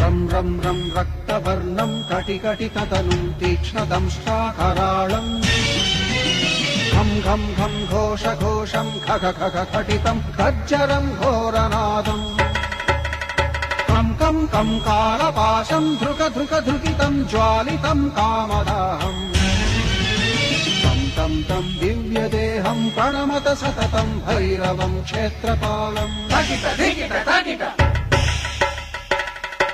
रं रं रं रक्तवर्णं कटिकटिततनुं तीक्ष्णदंष्ट्राकराळम् घं घं घं घोषघोषं खग खग खटितं खज्जरं घोरनादम् कं कं कं कालपाशं धृक धृक धृकितं ज्वालितं कामदाहम् तं तं तं दिव्यदेहं प्रणमत सततं भैरवं क्षेत्रपालम् तगिट धिगिट तगिट